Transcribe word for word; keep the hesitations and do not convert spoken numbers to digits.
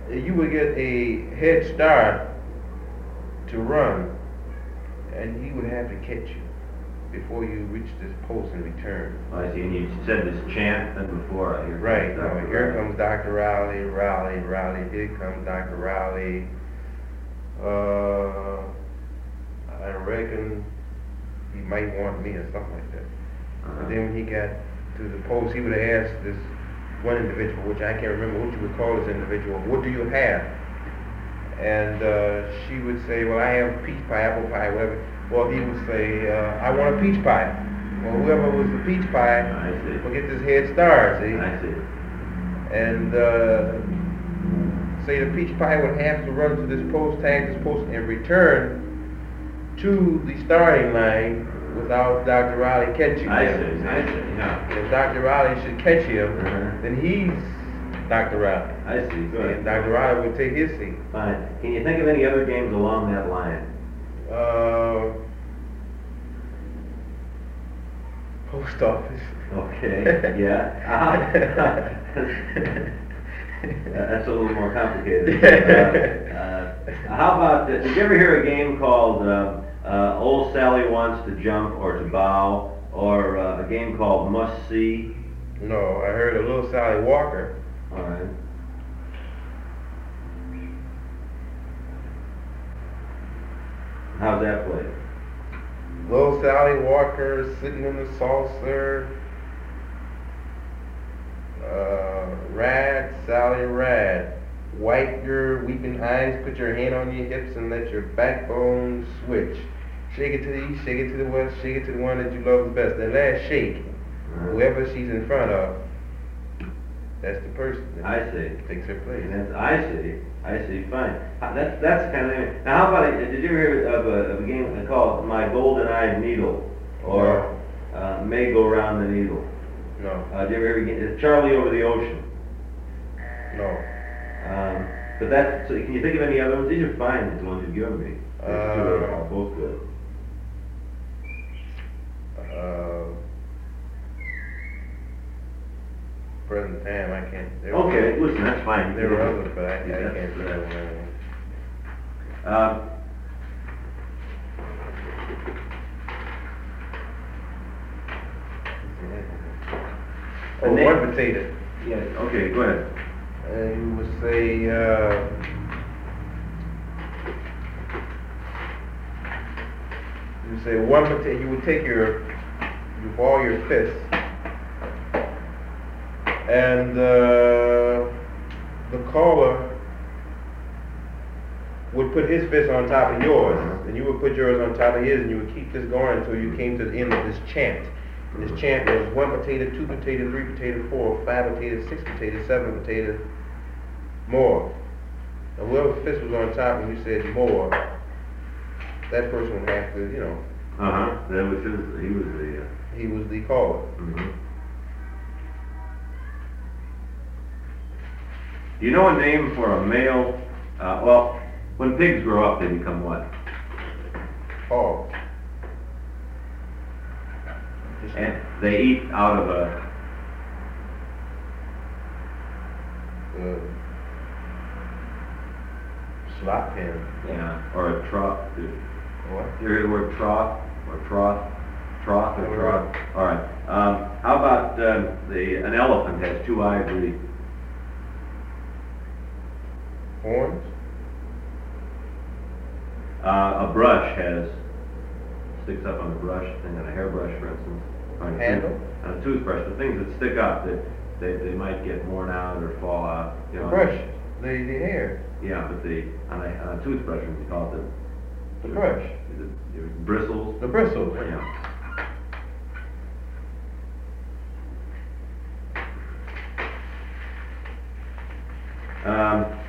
you would get a head start to run, and he would have to catch you before you reach this post and return. I see, and you said this chant then before. I hear right, no, here comes Doctor Rowley, Rowley, Rowley, here comes Doctor Rowley. Uh, I reckon he might want me or something like that. Uh-huh. But then when he got to the post, he would have asked this one individual, which I can't remember what you would call this individual, what do you have? And uh, she would say, well, I have peach pie, apple pie, whatever. Well, he would say, uh, I want a peach pie. Well, whoever was the peach pie will get this head start, see? I see. And uh, say the peach pie would have to run to this post, tag this post, and return to the starting line without Doctor Riley catching I him. see, I see, yeah. And if Doctor Riley should catch him, uh-huh. then he's Doctor Riley. I see, good. And Doctor Riley would take his seat. Fine. Can you think of any other games along that line? Uh, post office. Okay, yeah. That's a little more complicated. Uh, uh, how about, uh, did you ever hear a game called uh, uh, Old Sally Wants to Jump or to Bow, or uh, a game called Must See? No, I heard of Little Sally Walker. All right. How's that played? Little Sally Walker sitting in the saucer. Uh, rad, Sally Rad. Wipe your weeping eyes, put your hand on your hips and let your backbone switch. Shake it to the east, shake it to the west, shake it to the one that you love the best. That last shake, Uh-huh. whoever she's in front of, that's the person that I see. takes her place. That's, I see. I see. Fine. Uh, That's that's kind of. Now, how about? uh, Did you ever hear of a, of a game called My Golden Eyed Needle, or uh, May Go Round the Needle? No, Uh, did you ever hear of Charlie Over the Ocean? no. Um, but that's. So can you think of any other ones? These are fine. The ones you've given me. These two are Uh, both good. Uh, present time, I can't. There Okay. Were, Listen, that's fine. there were others, but I, I Yeah, can't do that that's- one. Uh, Oh, name- one potato. yeah. Okay. Go ahead. Uh, you would say, uh, you would say one potato, you would take your, you ball your fist, and uh, the caller would put his fist on top of yours, and you would put yours on top of his, and you would keep this going until you came to the end of this chant. And this chant was one potato, two potato, three potato, four, five potato, six potato, seven potato, more. And whoever fist was on top and you said more, that person would have to, you know, Uh huh. That was his. He was the. Uh, he was the caller. mm-hmm. Do you know a name for a male? Uh, well, when pigs grow up, they become what? Hog. And they eat out of a. Uh, slot pen. Yeah, or a trough. You What? hear the word trough or trough? Trough or Never trough? All right. Um, how about um, the an elephant has two ivory Horns? Uh, a brush has, sticks up on a brush, thing on a hairbrush, for instance. On a Handle? tooth- On a toothbrush, the things that stick up, that they, they might get worn out or fall out, you The know. brush. The, the hair. Yeah, but the, on a, on a toothbrush, we call it the. The brush. The, the bristles. The bristles. Yeah. Um,